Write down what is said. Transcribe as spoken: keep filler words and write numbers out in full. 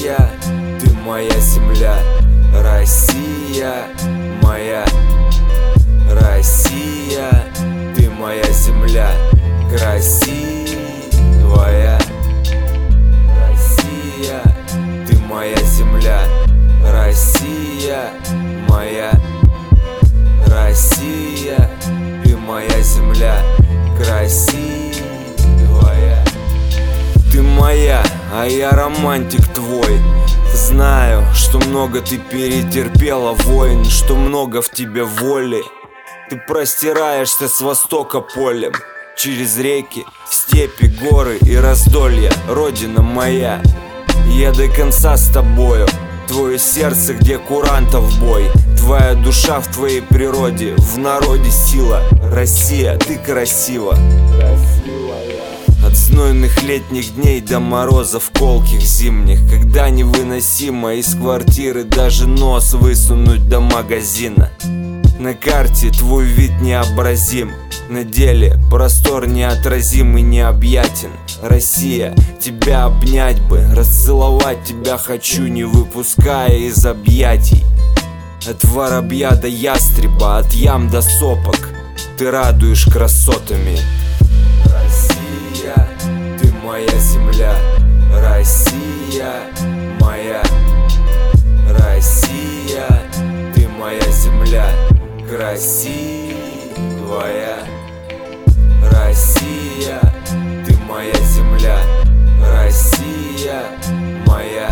Россия, ты моя земля. Россия моя. Россия, ты моя земля красивая. Россия, ты моя земля. Россия моя. Россия, ты моя земля красивая. Ты моя, а я романтик твой. Знаю, что много ты перетерпела войн, что много в тебе воли. Ты простираешься с востока полем, через реки, степи, горы и раздолья. Родина моя, я до конца с тобою. Твое сердце, где курантов бой. Твоя душа в твоей природе, в народе сила. Россия, ты красива. От знойных летних дней до морозов колких зимних, когда невыносимо из квартиры даже нос высунуть до магазина. На карте твой вид необразим, на деле простор неотразим и необъятен. Россия, тебя обнять бы, расцеловать тебя хочу, не выпуская из объятий. От воробья до ястреба, от ям до сопок ты радуешь красотами. Россия, ты моя земля. Россия моя. Россия, ты моя земля красивая. Россия, ты моя земля. Россия моя.